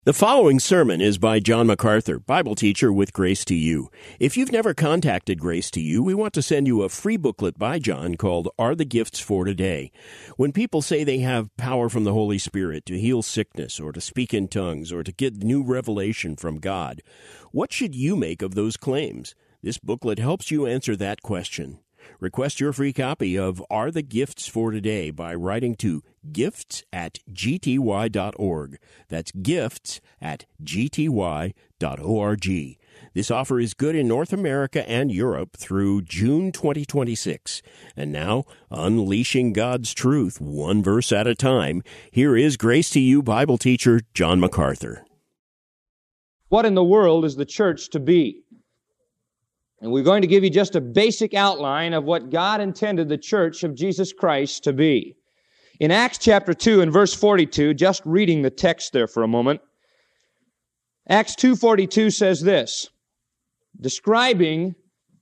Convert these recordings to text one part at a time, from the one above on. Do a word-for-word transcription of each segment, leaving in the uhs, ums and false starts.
The following sermon is by John MacArthur, Bible teacher with Grace to You. If you've never contacted Grace to You, we want to send you a free booklet by John called Are the Gifts for Today? When people say they have power from the Holy Spirit to heal sickness or to speak in tongues or to get new revelation from God, what should you make of those claims? This booklet helps you answer that question. Request your free copy of Are the Gifts for Today by writing to gifts at g t y dot org. That's gifts at g t y dot org. This offer is good in North America and Europe through June twenty twenty-six. And now, unleashing God's truth one verse at a time, here is Grace to You Bible teacher John MacArthur. What in the world is the church to be? And we're going to give you just a basic outline of what God intended the church of Jesus Christ to be. In Acts chapter two and verse forty-two, just reading the text there for a moment, Acts two forty-two says this, describing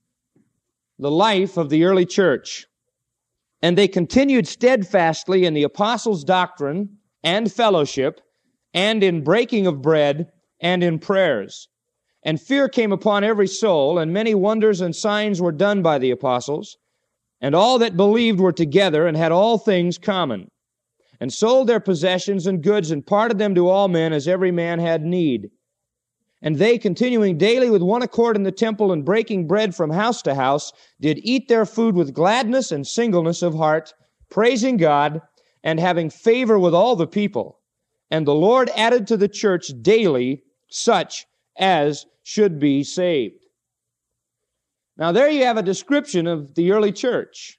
the life of the early church. And they continued steadfastly in the apostles' doctrine and fellowship, and in breaking of bread, and in prayers. And fear came upon every soul, and many wonders and signs were done by the apostles. And all that believed were together and had all things common, and sold their possessions and goods, and parted them to all men as every man had need. And they, continuing daily with one accord in the temple, and breaking bread from house to house, did eat their food with gladness and singleness of heart, praising God, and having favor with all the people. And the Lord added to the church daily such as should be saved. Now there you have a description of the early church,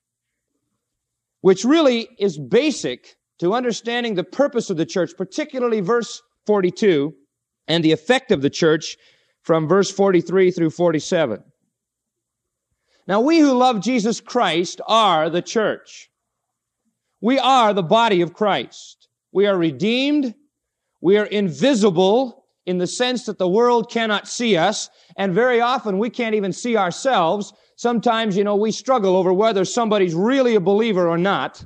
which really is basic to understanding the purpose of the church, particularly verse forty-two, and the effect of the church from verse forty-three through forty-seven. Now we who love Jesus Christ are the church. We are the body of Christ. We are redeemed. We are invisible in the sense that the world cannot see us, and very often we can't even see ourselves. Sometimes, you know, we struggle over whether somebody's really a believer or not.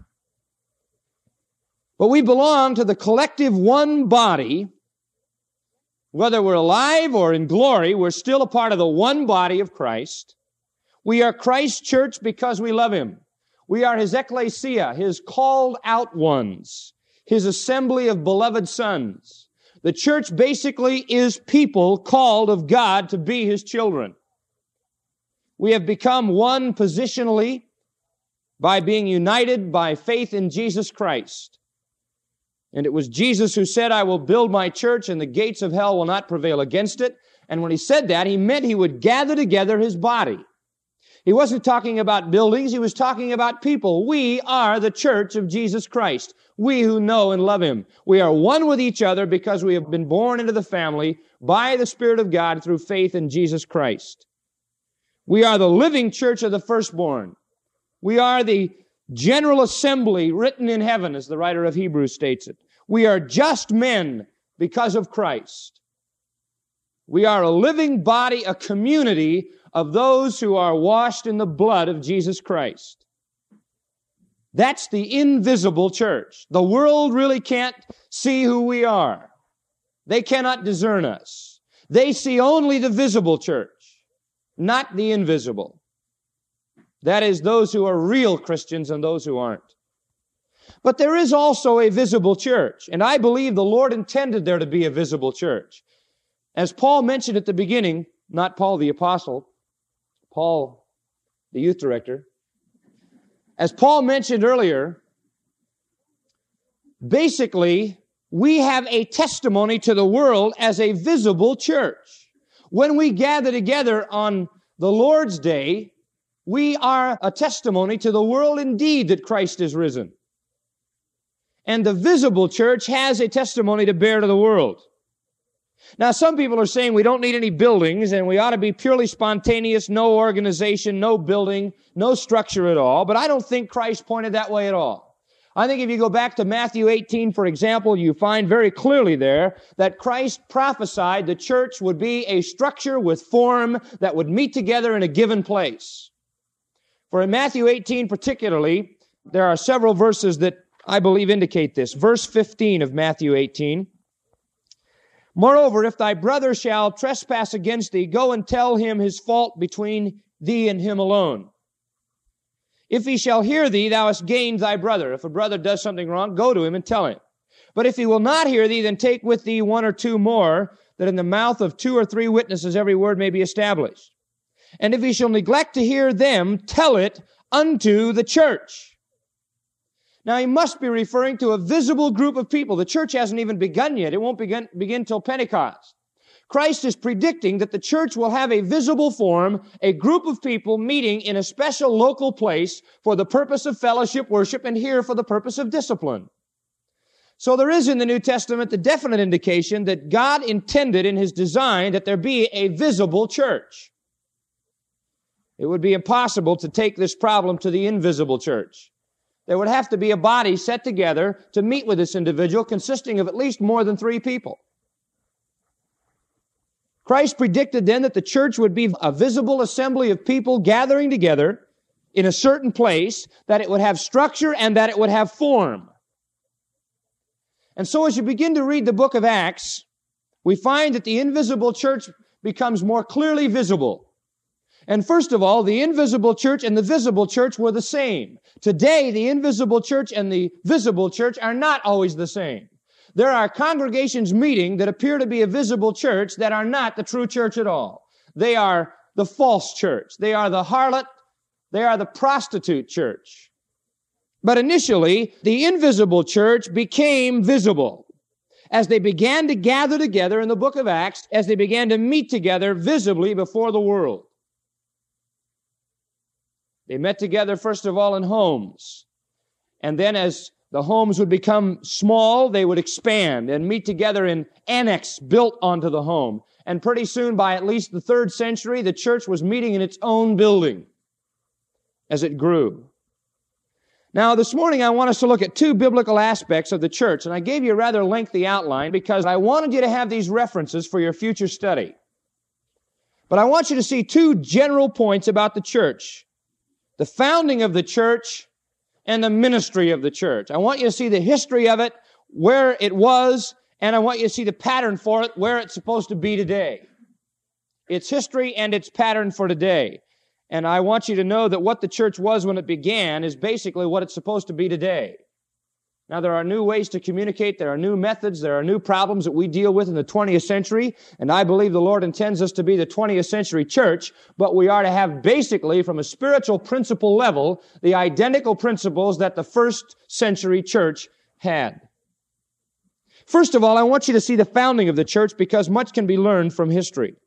But we belong to the collective one body. Whether we're alive or in glory, we're still a part of the one body of Christ. We are Christ's church because we love Him. We are His ecclesia, His called out ones, His assembly of beloved sons. The church basically is people called of God to be His children. We have become one positionally by being united by faith in Jesus Christ. And it was Jesus who said, I will build my church and the gates of hell will not prevail against it. And when He said that, He meant He would gather together His body. He wasn't talking about buildings, He was talking about people. We are the church of Jesus Christ. We who know and love Him. We are one with each other because we have been born into the family by the Spirit of God through faith in Jesus Christ. We are the living church of the firstborn. We are the general assembly written in heaven, as the writer of Hebrews states it. We are just men because of Christ. We are a living body, a community of those who are washed in the blood of Jesus Christ. That's the invisible church. The world really can't see who we are. They cannot discern us. They see only the visible church, not the invisible. That is, those who are real Christians and those who aren't. But there is also a visible church, and I believe the Lord intended there to be a visible church. As Paul mentioned at the beginning, not Paul the apostle, Paul the youth director, as Paul mentioned earlier, basically, we have a testimony to the world as a visible church. When we gather together on the Lord's Day, we are a testimony to the world indeed that Christ is risen. And the visible church has a testimony to bear to the world. Now, some people are saying we don't need any buildings and we ought to be purely spontaneous, no organization, no building, no structure at all. But I don't think Christ pointed that way at all. I think if you go back to Matthew eighteen, for example, you find very clearly there that Christ prophesied the church would be a structure with form that would meet together in a given place. For in Matthew eighteen particularly, there are several verses that I believe indicate this. Verse fifteen of Matthew eighteen. Moreover, if thy brother shall trespass against thee, go and tell him his fault between thee and him alone. If he shall hear thee, thou hast gained thy brother. If a brother does something wrong, go to him and tell him. But if he will not hear thee, then take with thee one or two more, that in the mouth of two or three witnesses every word may be established. And if he shall neglect to hear them, tell it unto the church. Now, he must be referring to a visible group of people. The church hasn't even begun yet. It won't begin, begin till Pentecost. Christ is predicting that the church will have a visible form, a group of people meeting in a special local place for the purpose of fellowship, worship, and here for the purpose of discipline. So there is in the New Testament the definite indication that God intended in His design that there be a visible church. It would be impossible to take this problem to the invisible church. There would have to be a body set together to meet with this individual consisting of at least more than three people. Christ predicted then that the church would be a visible assembly of people gathering together in a certain place, that it would have structure and that it would have form. And so as you begin to read the book of Acts, we find that the invisible church becomes more clearly visible. And first of all, the invisible church and the visible church were the same. Today, the invisible church and the visible church are not always the same. There are congregations meeting that appear to be a visible church that are not the true church at all. They are the false church. They are the harlot. They are the prostitute church. But initially, the invisible church became visible as they began to gather together in the book of Acts, as they began to meet together visibly before the world. They met together, first of all, in homes. And then as the homes would become small, they would expand and meet together in annex built onto the home. And pretty soon, by at least the third century, the church was meeting in its own building as it grew. Now, this morning, I want us to look at two biblical aspects of the church. And I gave you a rather lengthy outline because I wanted you to have these references for your future study. But I want you to see two general points about the church. The founding of the church and the ministry of the church. I want you to see the history of it, where it was, and I want you to see the pattern for it, where it's supposed to be today. Its history and its pattern for today. And I want you to know that what the church was when it began is basically what it's supposed to be today. Now, there are new ways to communicate. There are new methods. There are new problems that we deal with in the twentieth century. And I believe the Lord intends us to be the twentieth century church. But we are to have basically, from a spiritual principle level, the identical principles that the first century church had. First of all, I want you to see the founding of the church because much can be learned from history.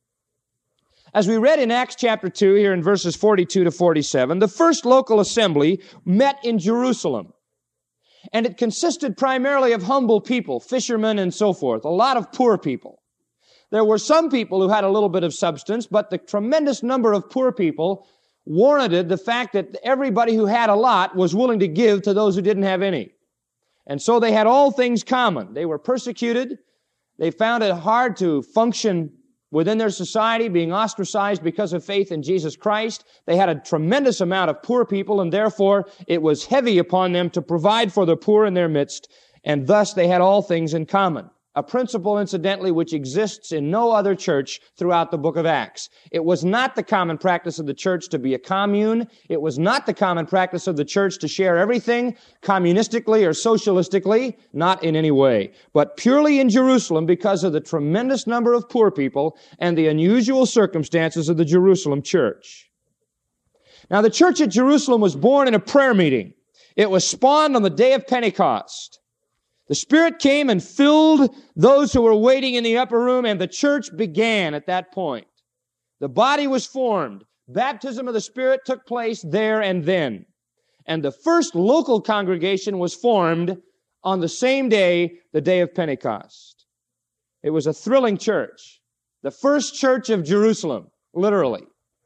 As we read in Acts chapter two, here in verses forty-two to forty-seven, the first local assembly met in Jerusalem. And it consisted primarily of humble people, fishermen and so forth, a lot of poor people. There were some people who had a little bit of substance, but the tremendous number of poor people warranted the fact that everybody who had a lot was willing to give to those who didn't have any. And so they had all things common. They were persecuted. They found it hard to function within their society, being ostracized because of faith in Jesus Christ. They had a tremendous amount of poor people, and therefore it was heavy upon them to provide for the poor in their midst, and thus they had all things in common. A principle, incidentally, which exists in no other church throughout the book of Acts. It was not the common practice of the church to be a commune. It was not the common practice of the church to share everything communistically or socialistically, not in any way. But purely in Jerusalem because of the tremendous number of poor people and the unusual circumstances of the Jerusalem church. Now, the church at Jerusalem was born in a prayer meeting. It was spawned on the day of Pentecost. The Spirit came and filled those who were waiting in the upper room, and the church began at that point. The body was formed. Baptism of the Spirit took place there and then. And the first local congregation was formed on the same day, the day of Pentecost. It was a thrilling church. The first church of Jerusalem, literally.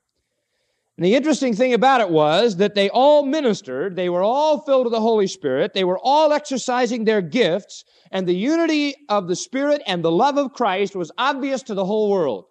And the interesting thing about it was that they all ministered, they were all filled with the Holy Spirit, they were all exercising their gifts, and the unity of the Spirit and the love of Christ was obvious to the whole world.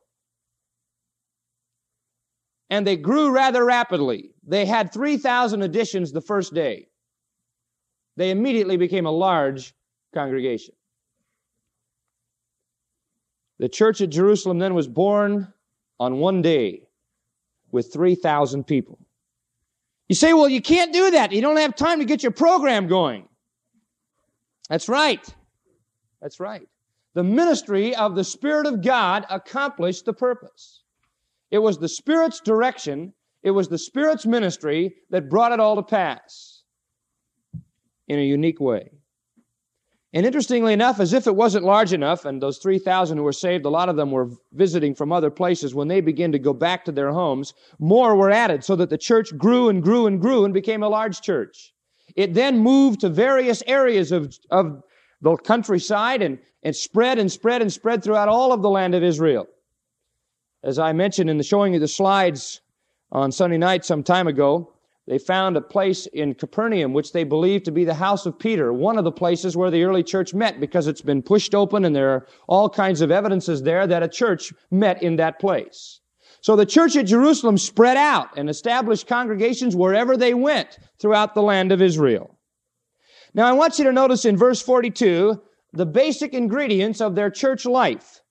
And they grew rather rapidly. They had three thousand additions the first day. They immediately became a large congregation. The church at Jerusalem then was born on one day with three thousand people. You say, well, you can't do that. You don't have time to get your program going. That's right. That's right. The ministry of the Spirit of God accomplished the purpose. It was the Spirit's direction, it was the Spirit's ministry that brought it all to pass in a unique way. And interestingly enough, as if it wasn't large enough, and those three thousand who were saved, a lot of them were visiting from other places, when they began to go back to their homes, more were added so that the church grew and grew and grew and became a large church. It then moved to various areas of, of the countryside and, and spread and spread and spread throughout all of the land of Israel. As I mentioned in the showing you the slides on Sunday night some time ago, they found a place in Capernaum which they believed to be the house of Peter, one of the places where the early church met, because it's been pushed open and there are all kinds of evidences there that a church met in that place. So the church at Jerusalem spread out and established congregations wherever they went throughout the land of Israel. Now I want you to notice in verse forty-two the basic ingredients of their church life.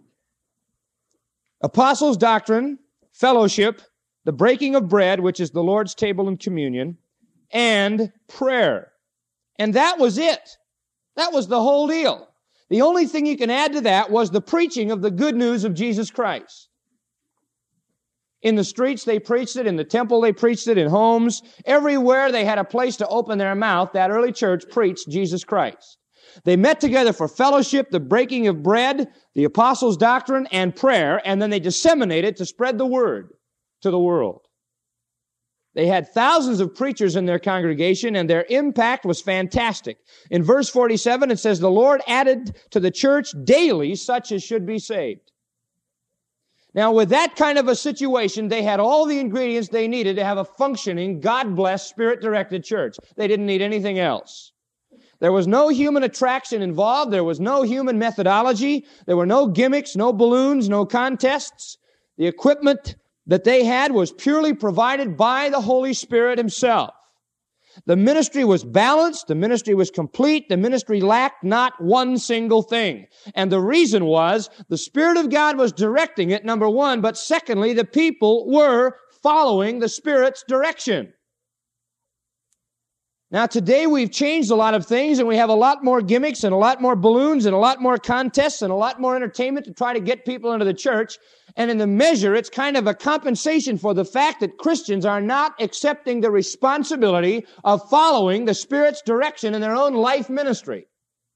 Apostles' doctrine, fellowship, the breaking of bread, which is the Lord's table and communion, and prayer. And that was it. That was the whole deal. The only thing you can add to that was the preaching of the good news of Jesus Christ. In the streets, they preached it. In the temple, they preached it. In homes, everywhere they had a place to open their mouth, that early church preached Jesus Christ. They met together for fellowship, the breaking of bread, the apostles' doctrine, and prayer, and then they disseminated to spread the word to the world. They had thousands of preachers in their congregation, and their impact was fantastic. In verse forty-seven, it says, the Lord added to the church daily such as should be saved. Now, with that kind of a situation, they had all the ingredients they needed to have a functioning, God-blessed, Spirit-directed church. They didn't need anything else. There was no human attraction involved. There was no human methodology. There were no gimmicks, no balloons, no contests. The equipment that they had was purely provided by the Holy Spirit Himself. The ministry was balanced. The ministry was complete. The ministry lacked not one single thing. And the reason was the Spirit of God was directing it, number one, but secondly, the people were following the Spirit's direction. Now, today we've changed a lot of things, and we have a lot more gimmicks and a lot more balloons and a lot more contests and a lot more entertainment to try to get people into the church. And in the measure, it's kind of a compensation for the fact that Christians are not accepting the responsibility of following the Spirit's direction in their own life ministry.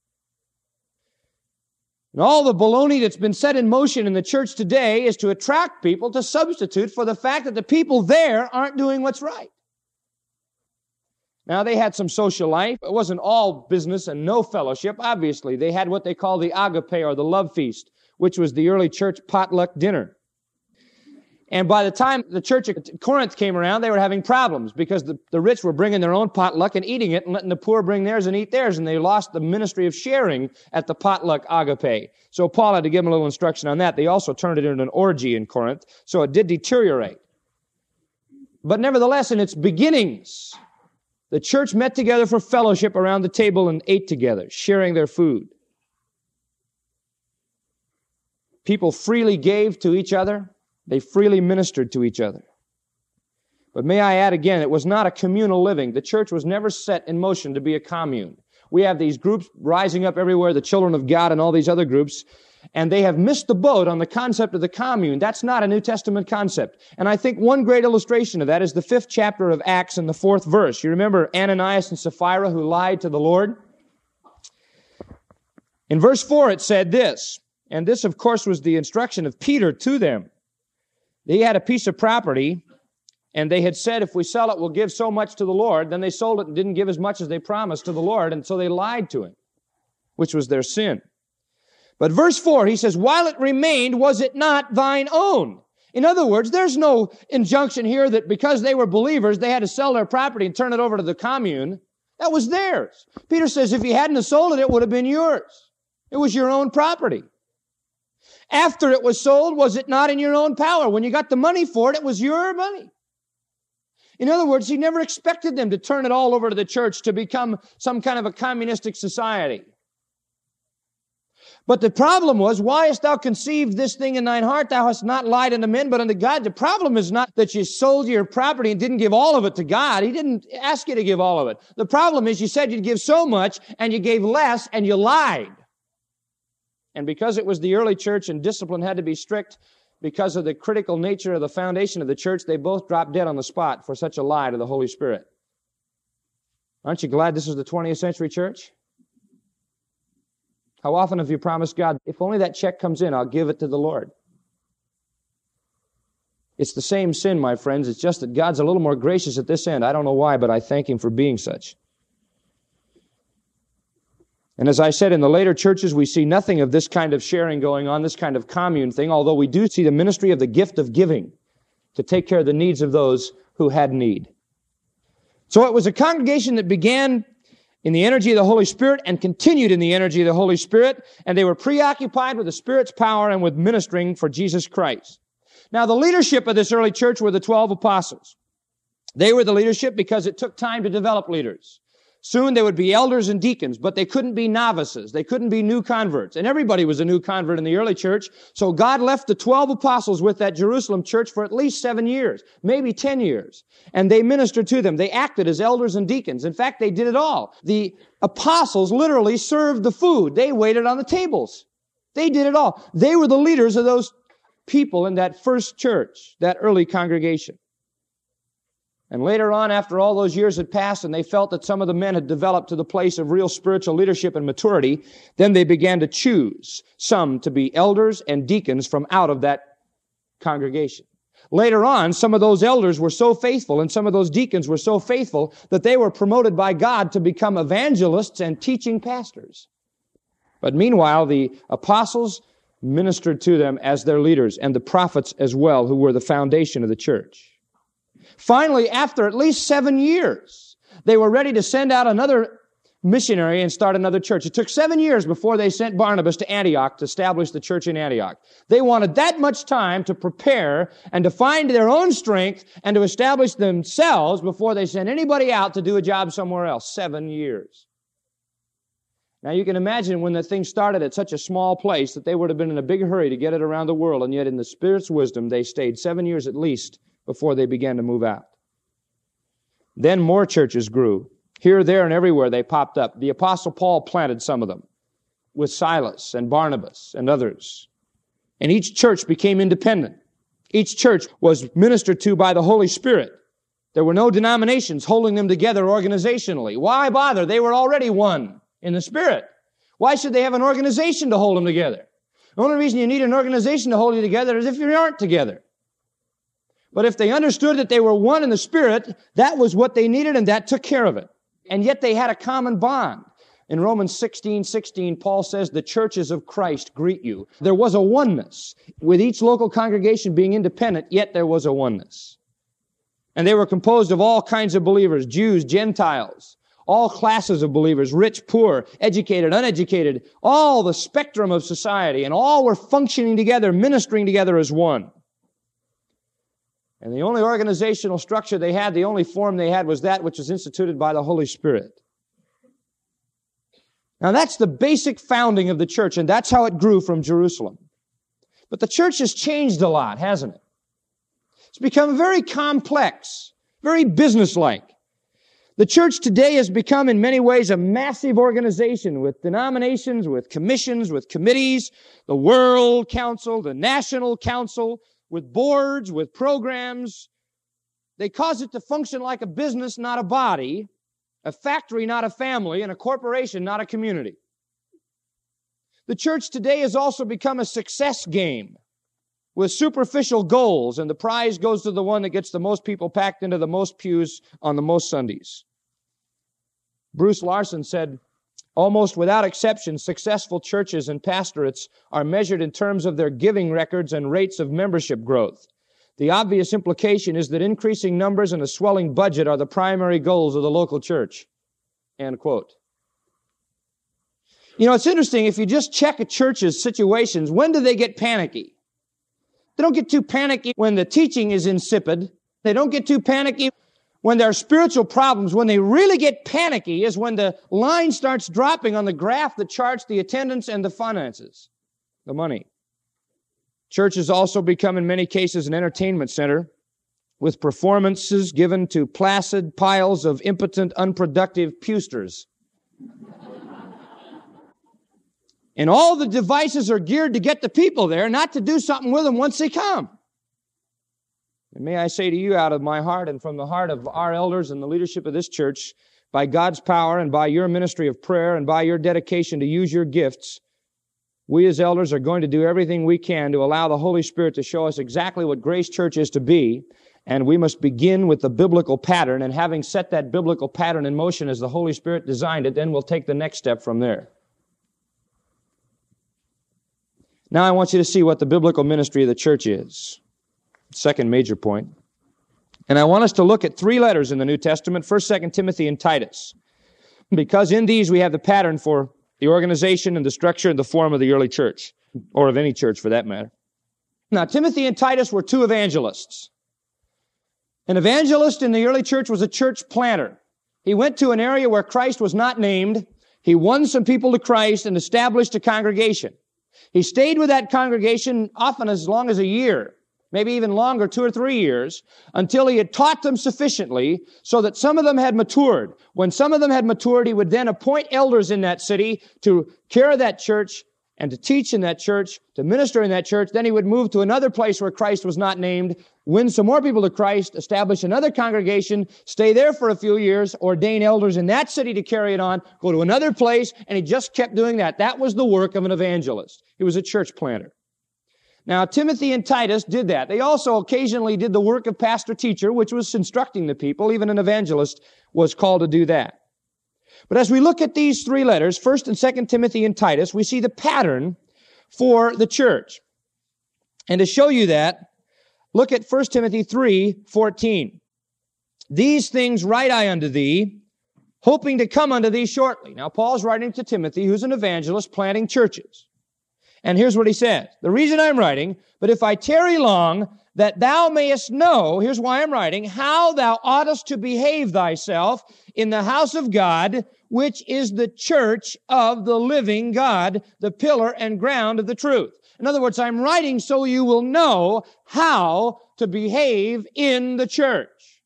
And all the baloney that's been set in motion in the church today is to attract people to substitute for the fact that the people there aren't doing what's right. Now, they had some social life. It wasn't all business and no fellowship. Obviously, they had what they call the agape, or the love feast, which was the early church potluck dinner. And by the time the church at Corinth came around, they were having problems because the, the rich were bringing their own potluck and eating it and letting the poor bring theirs and eat theirs, and they lost the ministry of sharing at the potluck agape. So Paul had to give them a little instruction on that. They also turned it into an orgy in Corinth, so it did deteriorate. But nevertheless, in its beginnings, the church met together for fellowship around the table and ate together, sharing their food. People freely gave to each other. They freely ministered to each other. But may I add again, it was not a communal living. The church was never set in motion to be a commune. We have these groups rising up everywhere, the Children of God and all these other groups, and they have missed the boat on the concept of the commune. That's not a New Testament concept. And I think one great illustration of that is the fifth chapter of Acts and the fourth verse. You remember Ananias and Sapphira who lied to the Lord? In verse four it said this, and this of course was the instruction of Peter to them. They had a piece of property, and they had said, if we sell it, we'll give so much to the Lord. Then they sold it and didn't give as much as they promised to the Lord, and so they lied to Him, which was their sin. But verse four, he says, while it remained, was it not thine own? In other words, there's no injunction here that because they were believers, they had to sell their property and turn it over to the commune. That was theirs. Peter says, if you hadn't have sold it, it would have been yours. It was your own property. After it was sold, was it not in your own power? When you got the money for it, it was your money. In other words, he never expected them to turn it all over to the church to become some kind of a communistic society. But the problem was, why hast thou conceived this thing in thine heart? Thou hast not lied unto men, but unto God. The problem is not that you sold your property and didn't give all of it to God. He didn't ask you to give all of it. The problem is you said you'd give so much, and you gave less, and you lied. And because it was the early church and discipline had to be strict, because of the critical nature of the foundation of the church, they both dropped dead on the spot for such a lie to the Holy Spirit. Aren't you glad this is the twentieth century church? How often have you promised God, if only that check comes in, I'll give it to the Lord? It's the same sin, my friends. It's just that God's a little more gracious at this end. I don't know why, but I thank Him for being such. And as I said, in the later churches, we see nothing of this kind of sharing going on, this kind of commune thing, although we do see the ministry of the gift of giving to take care of the needs of those who had need. So it was a congregation that began in the energy of the Holy Spirit and continued in the energy of the Holy Spirit, and they were preoccupied with the Spirit's power and with ministering for Jesus Christ. Now, the leadership of this early church were the twelve apostles. They were the leadership because it took time to develop leaders. Soon there would be elders and deacons, but they couldn't be novices. They couldn't be new converts. And everybody was a new convert in the early church. So God left the twelve apostles with that Jerusalem church for at least seven years, maybe ten years. And they ministered to them. They acted as elders and deacons. In fact, they did it all. The apostles literally served the food. They waited on the tables. They did it all. They were the leaders of those people in that first church, that early congregation. And later on, after all those years had passed and they felt that some of the men had developed to the place of real spiritual leadership and maturity, then they began to choose some to be elders and deacons from out of that congregation. Later on, some of those elders were so faithful and some of those deacons were so faithful that they were promoted by God to become evangelists and teaching pastors. But meanwhile, the apostles ministered to them as their leaders, and the prophets as well, who were the foundation of the church. Finally, after at least seven years, they were ready to send out another missionary and start another church. It took seven years before they sent Barnabas to Antioch to establish the church in Antioch. They wanted that much time to prepare and to find their own strength and to establish themselves before they sent anybody out to do a job somewhere else. Seven years. Now you can imagine when the thing started at such a small place that they would have been in a big hurry to get it around the world, and yet in the Spirit's wisdom they stayed seven years at least before they began to move out. Then more churches grew. Here, there, and everywhere they popped up. The Apostle Paul planted some of them with Silas and Barnabas and others. And each church became independent. Each church was ministered to by the Holy Spirit. There were no denominations holding them together organizationally. Why bother? They were already one in the Spirit. Why should they have an organization to hold them together? The only reason you need an organization to hold you together is if you aren't together. But if they understood that they were one in the Spirit, that was what they needed, and that took care of it. And yet they had a common bond. In Romans sixteen sixteen, Paul says, the churches of Christ greet you. There was a oneness. With each local congregation being independent, yet there was a oneness. And they were composed of all kinds of believers, Jews, Gentiles, all classes of believers, rich, poor, educated, uneducated, all the spectrum of society, and all were functioning together, ministering together as one. And the only organizational structure they had, the only form they had, was that which was instituted by the Holy Spirit. Now that's the basic founding of the church, and that's how it grew from Jerusalem. But the church has changed a lot, hasn't it? It's become very complex, very businesslike. The church today has become in many ways a massive organization with denominations, with commissions, with committees, the World Council, the National Council, with boards, with programs. They cause it to function like a business, not a body, a factory, not a family, and a corporation, not a community. The church today has also become a success game with superficial goals, and the prize goes to the one that gets the most people packed into the most pews on the most Sundays. Bruce Larson said, almost without exception, successful churches and pastorates are measured in terms of their giving records and rates of membership growth. The obvious implication is that increasing numbers and a swelling budget are the primary goals of the local church. End quote. You know, it's interesting, if you just check a church's situations, when do they get panicky? They don't get too panicky when the teaching is insipid. They don't get too panicky when there are spiritual problems, when they really get panicky, is when the line starts dropping on the graph that charts the attendance and the finances, the money. Church has also become, in many cases, an entertainment center with performances given to placid piles of impotent, unproductive pewsters. And all the devices are geared to get the people there, not to do something with them once they come. And may I say to you out of my heart and from the heart of our elders and the leadership of this church, by God's power and by your ministry of prayer and by your dedication to use your gifts, we as elders are going to do everything we can to allow the Holy Spirit to show us exactly what Grace Church is to be. And we must begin with the biblical pattern. And having set that biblical pattern in motion as the Holy Spirit designed it, then we'll take the next step from there. Now I want you to see what the biblical ministry of the church is. Second major point. And I want us to look at three letters in the New Testament, First, Second Timothy, and Titus. Because in these we have the pattern for the organization and the structure and the form of the early church, or of any church for that matter. Now, Timothy and Titus were two evangelists. An evangelist in the early church was a church planter. He went to an area where Christ was not named. He won some people to Christ and established a congregation. He stayed with that congregation often as long as a year, maybe even longer, two or three years, until he had taught them sufficiently so that some of them had matured. When some of them had matured, he would then appoint elders in that city to care of that church and to teach in that church, to minister in that church. Then he would move to another place where Christ was not named, win some more people to Christ, establish another congregation, stay there for a few years, ordain elders in that city to carry it on, go to another place, and he just kept doing that. That was the work of an evangelist. He was a church planter. Now, Timothy and Titus did that. They also occasionally did the work of pastor-teacher, which was instructing the people. Even an evangelist was called to do that. But as we look at these three letters, First and Second Timothy and Titus, we see the pattern for the church. And to show you that, look at First Timothy three fourteen. These things write I unto thee, hoping to come unto thee shortly. Now, Paul's writing to Timothy, who's an evangelist planting churches. And here's what he says. The reason I'm writing, but if I tarry long, that thou mayest know, here's why I'm writing, how thou oughtest to behave thyself in the house of God, which is the church of the living God, the pillar and ground of the truth. In other words, I'm writing so you will know how to behave in the church.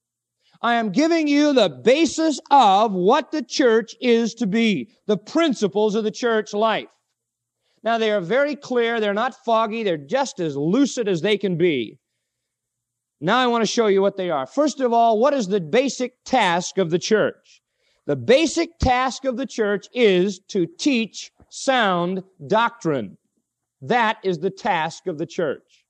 I am giving you the basis of what the church is to be, the principles of the church life. Now, they are very clear. They're not foggy. They're just as lucid as they can be. Now I want to show you what they are. First of all, what is the basic task of the church? The basic task of the church is to teach sound doctrine. That is the task of the church.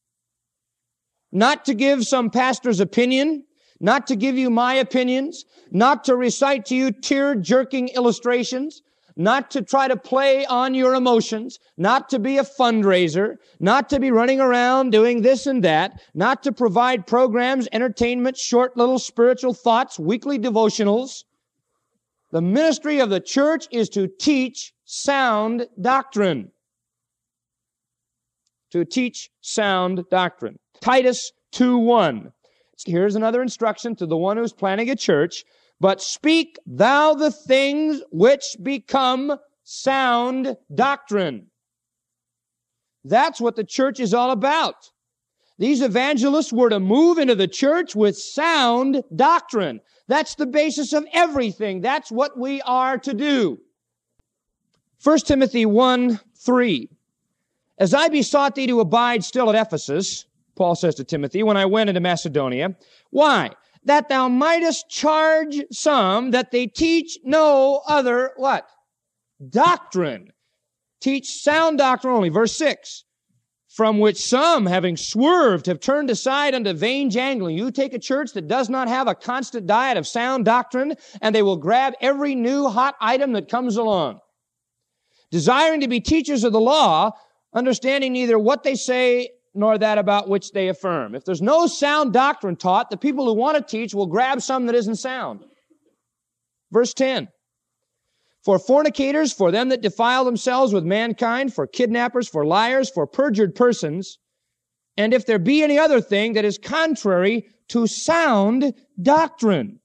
Not to give some pastor's opinion, not to give you my opinions, not to recite to you tear-jerking illustrations, not to try to play on your emotions, not to be a fundraiser, not to be running around doing this and that, not to provide programs, entertainment, short little spiritual thoughts, weekly devotionals. The ministry of the church is to teach sound doctrine. To teach sound doctrine. Titus two one. Here's another instruction to the one who's planning a church. But speak thou the things which become sound doctrine. That's what the church is all about. These evangelists were to move into the church with sound doctrine. That's the basis of everything. That's what we are to do. First Timothy one three. As I besought thee to abide still at Ephesus, Paul says to Timothy, when I went into Macedonia. Why? That thou mightest charge some that they teach no other, what? Doctrine. Teach sound doctrine only. Verse six. From which some, having swerved, have turned aside unto vain jangling. You take a church that does not have a constant diet of sound doctrine, and they will grab every new hot item that comes along. Desiring to be teachers of the law, understanding neither what they say nor that about which they affirm. If there's no sound doctrine taught, the people who want to teach will grab some that isn't sound. Verse ten. For fornicators, for them that defile themselves with mankind, for kidnappers, for liars, for perjured persons, and if there be any other thing that is contrary to sound doctrine.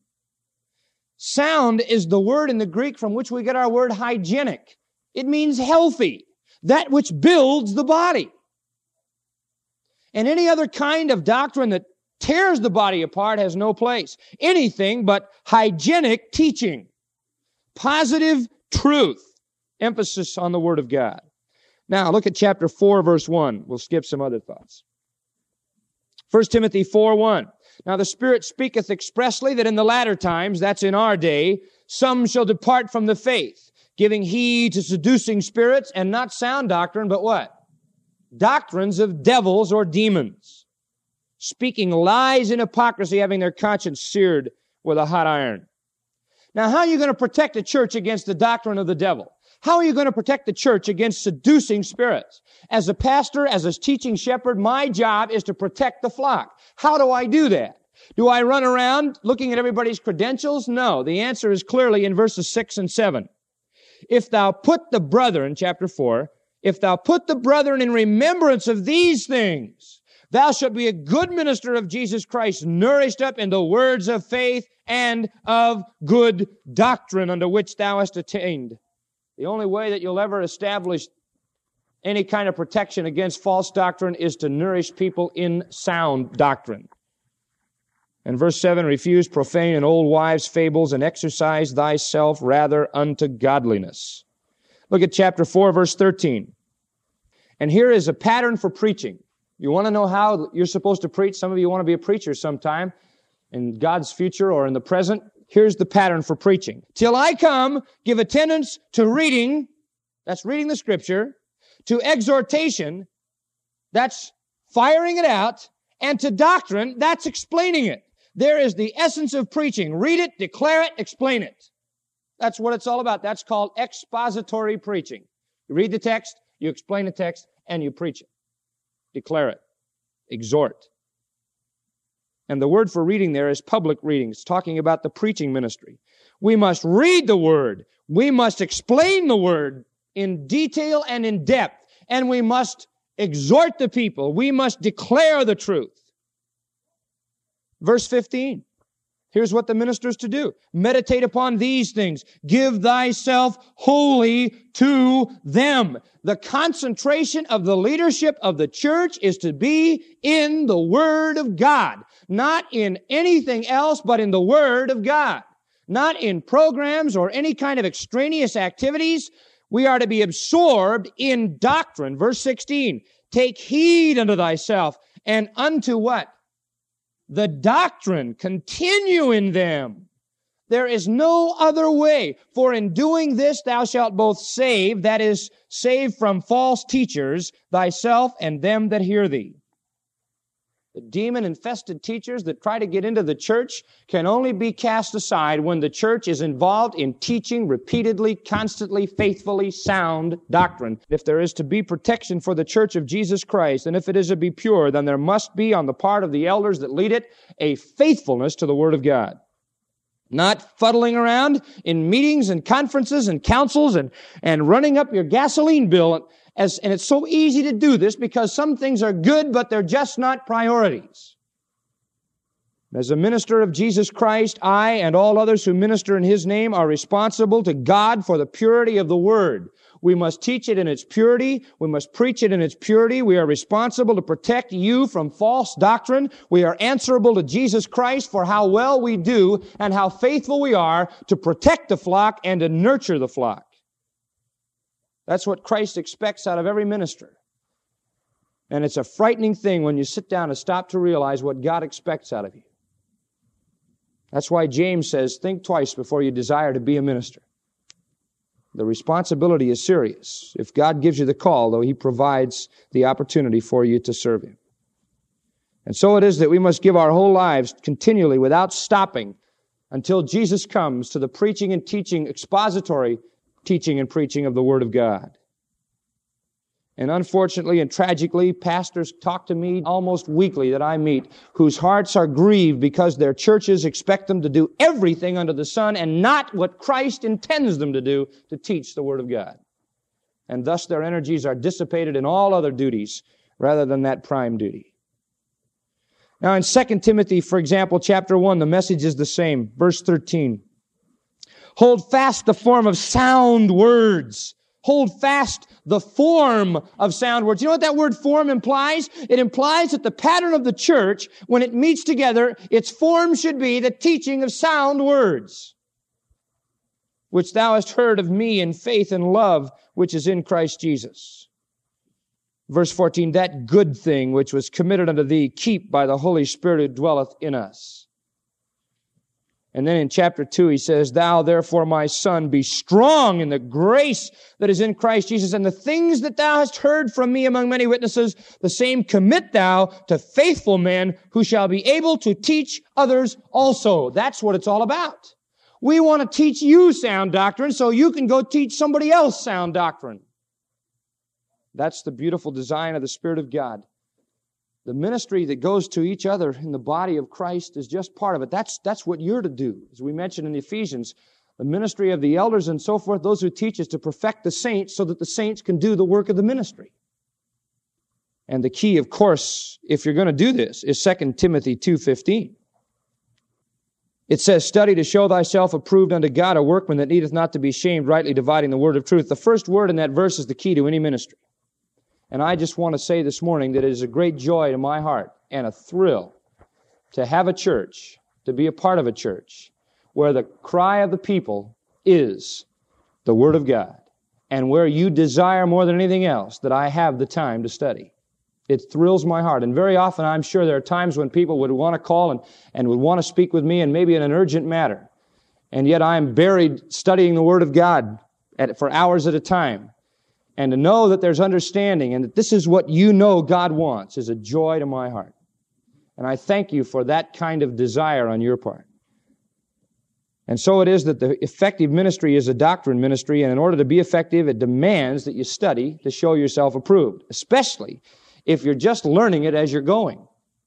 Sound is the word in the Greek from which we get our word hygienic. It means healthy, that which builds the body. And any other kind of doctrine that tears the body apart has no place. Anything but hygienic teaching, positive truth, emphasis on the Word of God. Now, look at chapter four, verse one. We'll skip some other thoughts. First Timothy four, one. Now the Spirit speaketh expressly that in the latter times, that's in our day, some shall depart from the faith, giving heed to seducing spirits and not sound doctrine, but what? Doctrines of devils or demons, speaking lies and hypocrisy, having their conscience seared with a hot iron. Now, how are you going to protect a church against the doctrine of the devil? How are you going to protect the church against seducing spirits? As a pastor, as a teaching shepherd, my job is to protect the flock. How do I do that? Do I run around looking at everybody's credentials? No. The answer is clearly in verses six and seven. If thou put the brethren, chapter four, if thou put the brethren in remembrance of these things, thou shalt be a good minister of Jesus Christ, nourished up in the words of faith and of good doctrine unto which thou hast attained. The only way that you'll ever establish any kind of protection against false doctrine is to nourish people in sound doctrine. And verse seven, refuse profane and old wives' fables, and exercise thyself rather unto godliness. Look at chapter four, verse thirteen. And here is a pattern for preaching. You want to know how you're supposed to preach? Some of you want to be a preacher sometime in God's future or in the present. Here's the pattern for preaching. Till I come, give attendance to reading, that's reading the Scripture, to exhortation, that's firing it out, and to doctrine, that's explaining it. There is the essence of preaching. Read it, declare it, explain it. That's what it's all about. That's called expository preaching. You read the text, you explain the text, and you preach it. Declare it. Exhort. And the word for reading there is public reading. It's talking about the preaching ministry. We must read the Word. We must explain the Word in detail and in depth. And we must exhort the people. We must declare the truth. Verse fifteen. Here's what the minister is to do. Meditate upon these things. Give thyself wholly to them. The concentration of the leadership of the church is to be in the Word of God. Not in anything else, but in the Word of God. Not in programs or any kind of extraneous activities. We are to be absorbed in doctrine. Verse sixteen. Take heed unto thyself and unto what? The doctrine, continue in them. There is no other way, for in doing this thou shalt both save, that is, save from false teachers, thyself and them that hear thee. The demon-infested teachers that try to get into the church can only be cast aside when the church is involved in teaching repeatedly, constantly, faithfully sound doctrine. If there is to be protection for the church of Jesus Christ, and if it is to be pure, then there must be on the part of the elders that lead it a faithfulness to the Word of God. Not fuddling around in meetings and conferences and councils and, and running up your gasoline bill. As, and it's so easy to do this because some things are good, but they're just not priorities. As a minister of Jesus Christ, I and all others who minister in His name are responsible to God for the purity of the Word. We must teach it in its purity. We must preach it in its purity. We are responsible to protect you from false doctrine. We are answerable to Jesus Christ for how well we do and how faithful we are to protect the flock and to nurture the flock. That's what Christ expects out of every minister. And it's a frightening thing when you sit down and stop to realize what God expects out of you. That's why James says, think twice before you desire to be a minister. The responsibility is serious. If God gives you the call, though, He provides the opportunity for you to serve Him. And so it is that we must give our whole lives continually without stopping until Jesus comes to the preaching and teaching, expository teaching and preaching of the Word of God. And unfortunately and tragically, pastors talk to me almost weekly that I meet whose hearts are grieved because their churches expect them to do everything under the sun and not what Christ intends them to do to teach the Word of God. And thus their energies are dissipated in all other duties rather than that prime duty. Now in Second Timothy, for example, chapter one, the message is the same. Verse thirteen. Hold fast the form of sound words. Hold fast the form of sound words. You know what that word form implies? It implies that the pattern of the church, when it meets together, its form should be the teaching of sound words, which thou hast heard of me in faith and love, which is in Christ Jesus. Verse fourteen, that good thing which was committed unto thee, keep by the Holy Spirit who dwelleth in us. And then in chapter two, he says, thou therefore, my son, be strong in the grace that is in Christ Jesus, and the things that thou hast heard from me among many witnesses, the same commit thou to faithful men who shall be able to teach others also. That's what it's all about. We want to teach you sound doctrine so you can go teach somebody else sound doctrine. That's the beautiful design of the Spirit of God. The ministry that goes to each other in the body of Christ is just part of it. That's, that's what you're to do. As we mentioned in Ephesians, the ministry of the elders and so forth, those who teach is to perfect the saints so that the saints can do the work of the ministry. And the key, of course, if you're going to do this, is Second Timothy two fifteen. It says, study to show thyself approved unto God, a workman that needeth not to be shamed, rightly dividing the word of truth. The first word in that verse is the key to any ministry. And I just want to say this morning that it is a great joy to my heart and a thrill to have a church, to be a part of a church, where the cry of the people is the Word of God, and where you desire more than anything else that I have the time to study. It thrills my heart. And very often I'm sure there are times when people would want to call and, and would want to speak with me, and maybe in an urgent matter. And yet I am buried studying the Word of God at, for hours at a time. And to know that there's understanding and that this is what you know God wants is a joy to my heart. And I thank you for that kind of desire on your part. And so it is that the effective ministry is a doctrine ministry, and in order to be effective, it demands that you study to show yourself approved, especially if you're just learning it as you're going.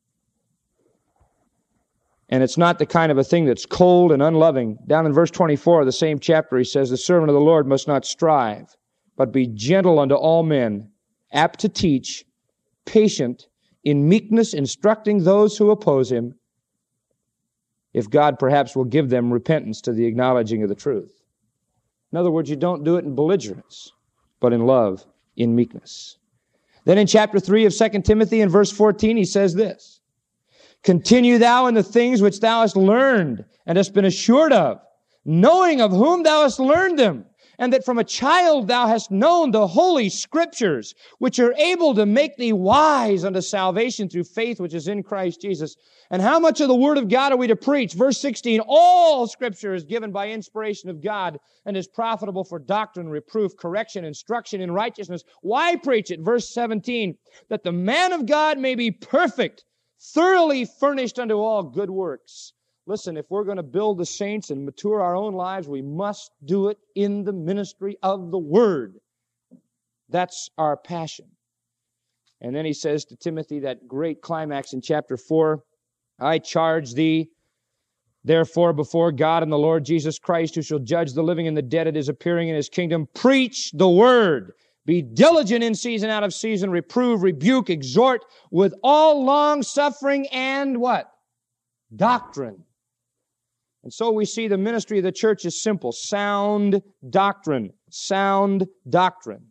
And it's not the kind of a thing that's cold and unloving. Down in verse twenty-four of the same chapter, he says, the servant of the Lord must not strive, but be gentle unto all men, apt to teach, patient, in meekness instructing those who oppose him, if God perhaps will give them repentance to the acknowledging of the truth. In other words, you don't do it in belligerence, but in love, in meekness. Then in chapter three of Second Timothy, in verse fourteen, he says this, continue thou in the things which thou hast learned and hast been assured of, knowing of whom thou hast learned them, and that from a child thou hast known the holy Scriptures, which are able to make thee wise unto salvation through faith which is in Christ Jesus. And how much of the Word of God are we to preach? Verse sixteen, all Scripture is given by inspiration of God and is profitable for doctrine, reproof, correction, instruction in righteousness. Why preach it? Verse seventeen, that the man of God may be perfect, thoroughly furnished unto all good works. Listen, if we're going to build the saints and mature our own lives, we must do it in the ministry of the Word. That's our passion. And then he says to Timothy, that great climax in chapter four, I charge thee, therefore, before God and the Lord Jesus Christ, who shall judge the living and the dead at his appearing in his kingdom, preach the Word. Be diligent in season, out of season, reprove, rebuke, exhort with all long suffering and what? Doctrine. And so we see the ministry of the church is simple. Sound doctrine. Sound doctrine.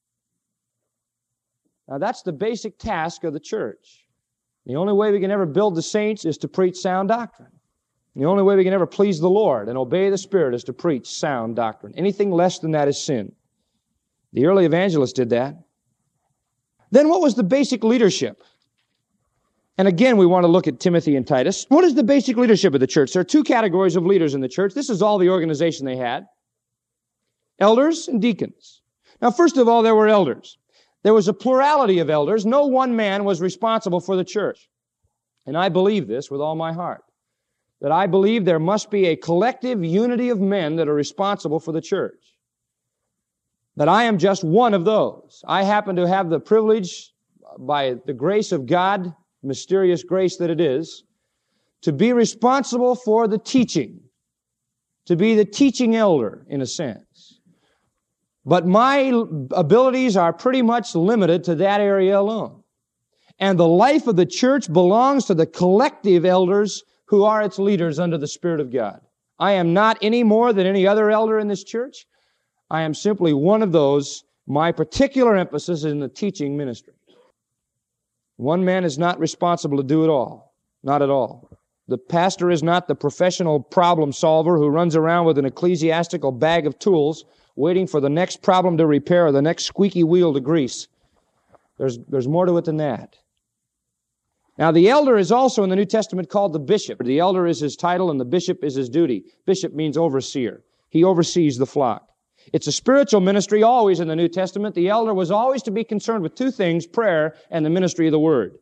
Now that's the basic task of the church. The only way we can ever build the saints is to preach sound doctrine. The only way we can ever please the Lord and obey the Spirit is to preach sound doctrine. Anything less than that is sin. The early evangelists did that. Then what was the basic leadership? And again, we want to look at Timothy and Titus. What is the basic leadership of the church? There are two categories of leaders in the church. This is all the organization they had. Elders and deacons. Now, first of all, there were elders. There was a plurality of elders. No one man was responsible for the church. And I believe this with all my heart. That I believe there must be a collective unity of men that are responsible for the church. That I am just one of those. I happen to have the privilege, by the grace of God, mysterious grace that it is, to be responsible for the teaching, to be the teaching elder in a sense. But my abilities are pretty much limited to that area alone. And the life of the church belongs to the collective elders who are its leaders under the Spirit of God. I am not any more than any other elder in this church. I am simply one of those. My particular emphasis is in the teaching ministry. One man is not responsible to do it all. Not at all. The pastor is not the professional problem solver who runs around with an ecclesiastical bag of tools waiting for the next problem to repair or the next squeaky wheel to grease. There's, there's more to it than that. Now, the elder is also in the New Testament called the bishop. The elder is his title and the bishop is his duty. Bishop means overseer. He oversees the flock. It's a spiritual ministry always in the New Testament. The elder was always to be concerned with two things, prayer and the ministry of the word.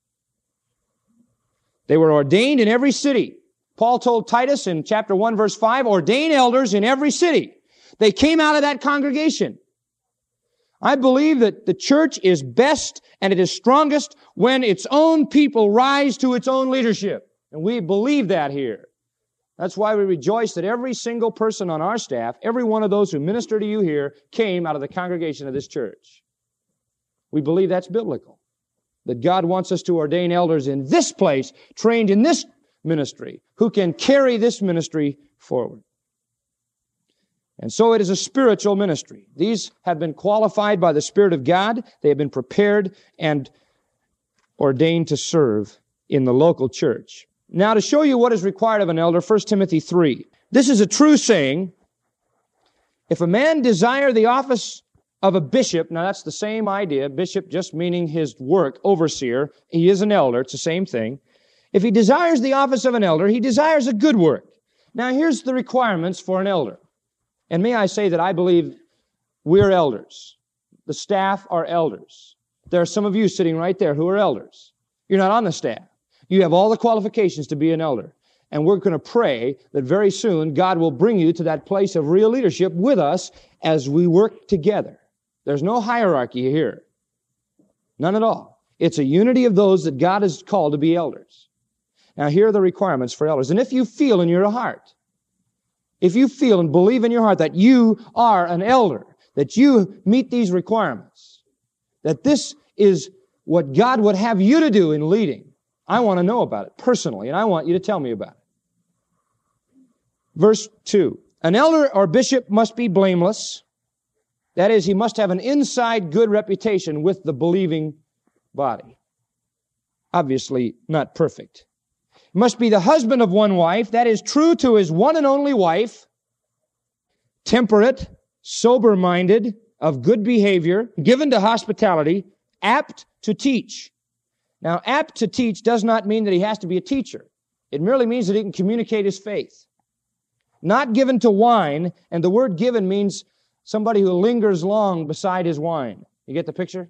They were ordained in every city. Paul told Titus in chapter one, verse five, ordain elders in every city. They came out of that congregation. I believe that the church is best and it is strongest when its own people rise to its own leadership. And we believe that here. That's why we rejoice that every single person on our staff, every one of those who minister to you here, came out of the congregation of this church. We believe that's biblical. That God wants us to ordain elders in this place, trained in this ministry, who can carry this ministry forward. And so it is a spiritual ministry. These have been qualified by the Spirit of God. They have been prepared and ordained to serve in the local church. Now, to show you what is required of an elder, First Timothy three. This is a true saying. If a man desire the office of a bishop, now that's the same idea, bishop just meaning his work, overseer. He is an elder, it's the same thing. If he desires the office of an elder, he desires a good work. Now, here's the requirements for an elder. And may I say that I believe we're elders. The staff are elders. There are some of you sitting right there who are elders. You're not on the staff. You have all the qualifications to be an elder. And we're going to pray that very soon God will bring you to that place of real leadership with us as we work together. There's no hierarchy here. None at all. It's a unity of those that God has called to be elders. Now, here are the requirements for elders. And if you feel in your heart, if you feel and believe in your heart that you are an elder, that you meet these requirements, that this is what God would have you to do in leading, I want to know about it personally, and I want you to tell me about it. Verse two, an elder or bishop must be blameless. That is, he must have an inside good reputation with the believing body. Obviously, not perfect. He must be the husband of one wife. That is, true to his one and only wife. Temperate, sober-minded, of good behavior, given to hospitality, apt to teach. Now, apt to teach does not mean that he has to be a teacher. It merely means that he can communicate his faith. Not given to wine, and the word given means somebody who lingers long beside his wine. You get the picture?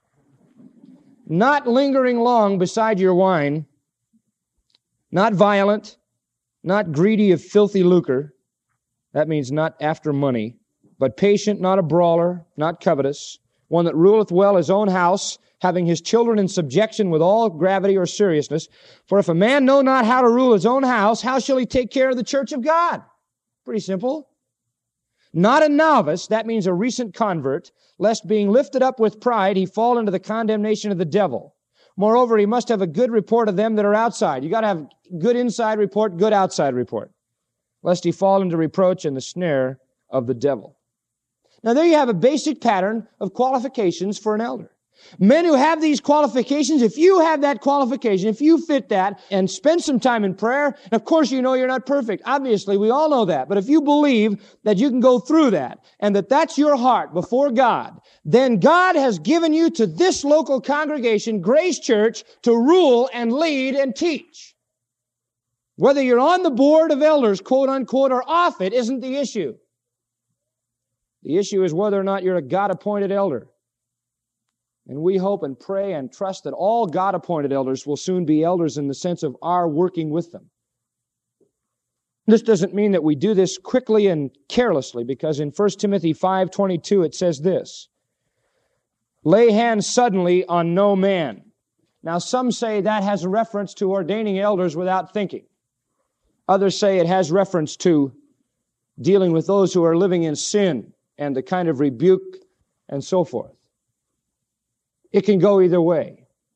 Not lingering long beside your wine. Not violent. Not greedy of filthy lucre. That means not after money. But patient, not a brawler, not covetous. One that ruleth well his own house, having his children in subjection with all gravity or seriousness. For if a man know not how to rule his own house, how shall he take care of the church of God? Pretty simple. Not a novice, that means a recent convert, lest being lifted up with pride, he fall into the condemnation of the devil. Moreover, he must have a good report of them that are outside. You got to have good inside report, good outside report, lest he fall into reproach and the snare of the devil. Now, there you have a basic pattern of qualifications for an elder. Men who have these qualifications, if you have that qualification, if you fit that, and spend some time in prayer, and of course you know you're not perfect. Obviously, we all know that. But if you believe that you can go through that, and that that's your heart before God, then God has given you to this local congregation, Grace Church, to rule and lead and teach. Whether you're on the board of elders, quote unquote, or off it isn't the issue. The issue is whether or not you're a God-appointed elder. And we hope and pray and trust that all God-appointed elders will soon be elders in the sense of our working with them. This doesn't mean that we do this quickly and carelessly, because in First Timothy five twenty-two it says this, lay hands suddenly on no man. Now some say that has a reference to ordaining elders without thinking. Others say it has reference to dealing with those who are living in sin and the kind of rebuke and so forth. It can go either way.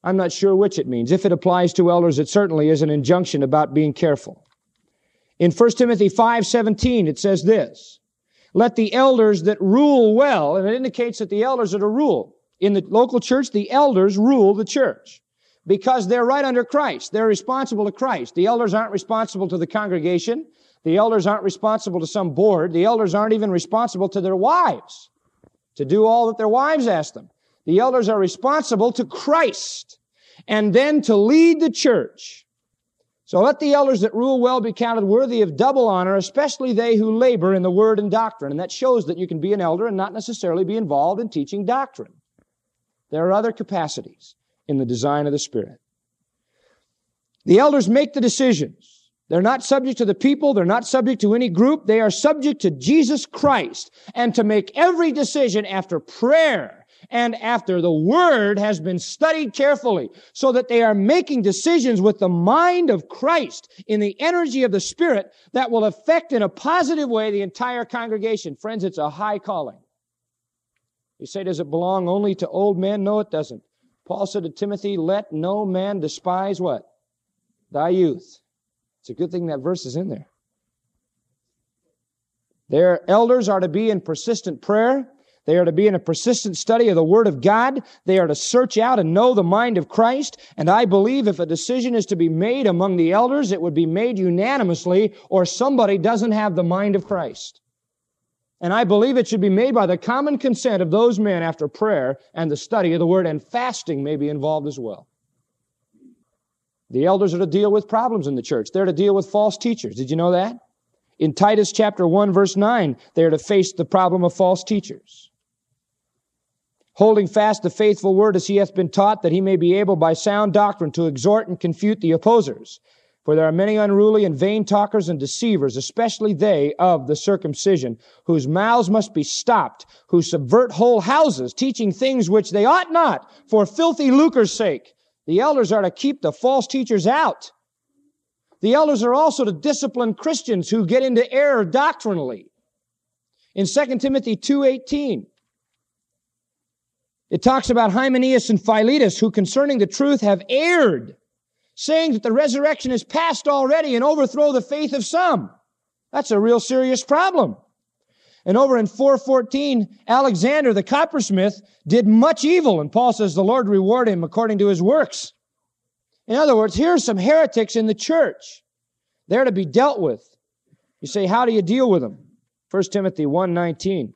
I'm not sure which it means. If it applies to elders, it certainly is an injunction about being careful. In First Timothy five seventeen, it says this, let the elders that rule well, and it indicates that the elders are to rule. In the local church, the elders rule the church because they're right under Christ. They're responsible to Christ. The elders aren't responsible to the congregation. The elders aren't responsible to some board. The elders aren't even responsible to their wives to do all that their wives ask them. The elders are responsible to Christ and then to lead the church. So let the elders that rule well be counted worthy of double honor, especially they who labor in the word and doctrine. And that shows that you can be an elder and not necessarily be involved in teaching doctrine. There are other capacities in the design of the Spirit. The elders make the decisions. They're not subject to the people. They're not subject to any group. They are subject to Jesus Christ and to make every decision after prayer and after the Word has been studied carefully so that they are making decisions with the mind of Christ in the energy of the Spirit that will affect in a positive way the entire congregation. Friends, it's a high calling. You say, does it belong only to old men? No, it doesn't. Paul said to Timothy, let no man despise what? Thy youth. It's a good thing that verse is in there. Their elders are to be in persistent prayer. They are to be in a persistent study of the Word of God. They are to search out and know the mind of Christ. And I believe if a decision is to be made among the elders, it would be made unanimously, or somebody doesn't have the mind of Christ. And I believe it should be made by the common consent of those men after prayer and the study of the Word, and fasting may be involved as well. The elders are to deal with problems in the church. They're to deal with false teachers. Did you know that? In Titus chapter one, verse nine, they're to face the problem of false teachers. Holding fast the faithful word as he hath been taught, that he may be able by sound doctrine to exhort and confute the opposers. For there are many unruly and vain talkers and deceivers, especially they of the circumcision, whose mouths must be stopped, who subvert whole houses, teaching things which they ought not, for filthy lucre's sake. The elders are to keep the false teachers out. The elders are also to discipline Christians who get into error doctrinally. In Second Timothy two eighteen, it talks about Hymenaeus and Philetus, who concerning the truth have erred, saying that the resurrection is past already, and overthrow the faith of some. That's a real serious problem. And over in four fourteen, Alexander the coppersmith did much evil, and Paul says the Lord reward him according to his works. In other words, here are some heretics in the church. They're to be dealt with. You say, how do you deal with them? First Timothy one nineteen.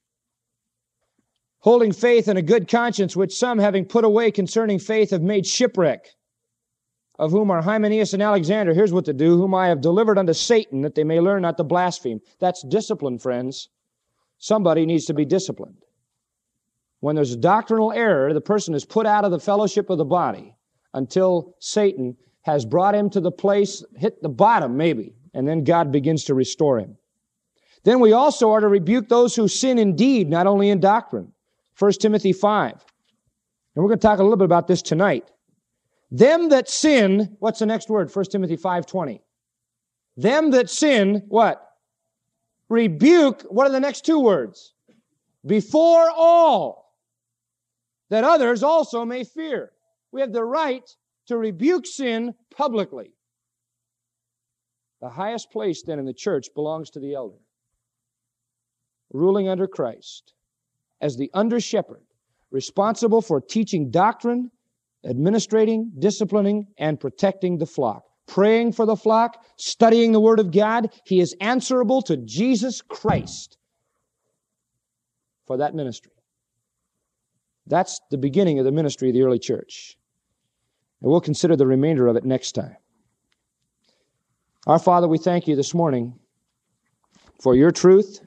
Holding faith and a good conscience, which some, having put away concerning faith, have made shipwreck, of whom are Hymenaeus and Alexander. Here's what to do, whom I have delivered unto Satan, that they may learn not to blaspheme. That's discipline, friends. Somebody needs to be disciplined. When there's a doctrinal error, the person is put out of the fellowship of the body until Satan has brought him to the place, hit the bottom maybe, and then God begins to restore him. Then we also are to rebuke those who sin indeed, not only in doctrine. First Timothy five. And we're going to talk a little bit about this tonight. Them that sin, what's the next word? First Timothy five twenty. Them that sin, what? Rebuke, what are the next two words? Before all, that others also may fear. We have the right to rebuke sin publicly. The highest place then in the church belongs to the elder, ruling under Christ as the under shepherd, responsible for teaching doctrine, administrating, disciplining, and protecting the flock. Praying for the flock, studying the Word of God. He is answerable to Jesus Christ for that ministry. That's the beginning of the ministry of the early church. And we'll consider the remainder of it next time. Our Father, we thank you this morning for your truth,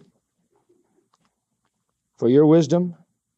for your wisdom.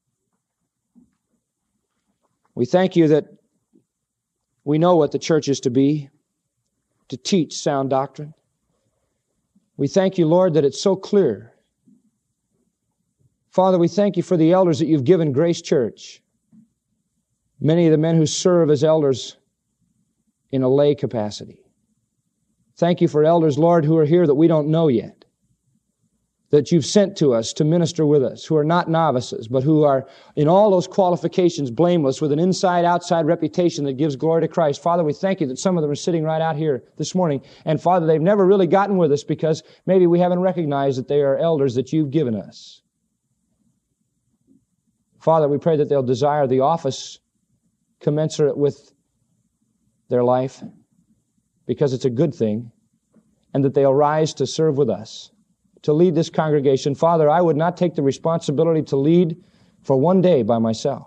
We thank you that we know what the church is to be, to teach sound doctrine. We thank you, Lord, that it's so clear. Father, we thank you for the elders that you've given Grace Church. Many of the men who serve as elders in a lay capacity. Thank you for elders, Lord, who are here that we don't know yet, that you've sent to us to minister with us, who are not novices, but who are in all those qualifications blameless, with an inside-outside reputation that gives glory to Christ. Father, we thank you that some of them are sitting right out here this morning. And Father, they've never really gotten with us because maybe we haven't recognized that they are elders that you've given us. Father, we pray that they'll desire the office commensurate with their life, because it's a good thing, and that they'll rise to serve with us, to lead this congregation. Father, I would not take the responsibility to lead for one day by myself.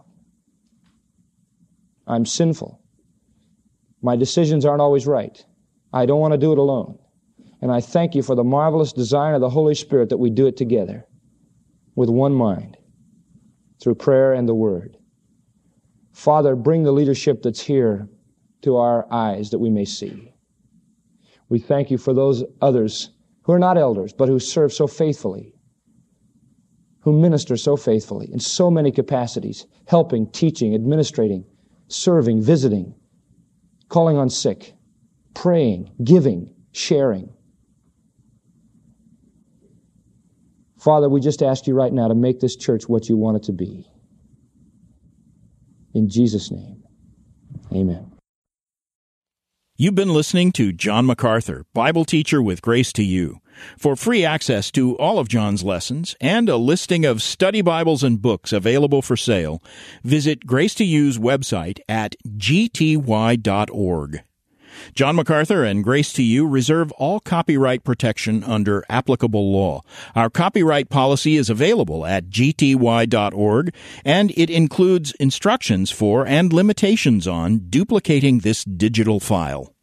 I'm sinful. My decisions aren't always right. I don't want to do it alone. And I thank you for the marvelous design of the Holy Spirit that we do it together with one mind through prayer and the Word. Father, bring the leadership that's here to our eyes that we may see. We thank you for those others who are not elders, but who serve so faithfully, who minister so faithfully in so many capacities, helping, teaching, administrating, serving, visiting, calling on sick, praying, giving, sharing. Father, we just ask you right now to make this church what you want it to be. In Jesus' name, amen. You've been listening to John MacArthur, Bible teacher with Grace to You. For free access to all of John's lessons and a listing of study Bibles and books available for sale, visit Grace to You's website at g t y dot org. John MacArthur and Grace to You reserve all copyright protection under applicable law. Our copyright policy is available at g t y dot org, and it includes instructions for and limitations on duplicating this digital file.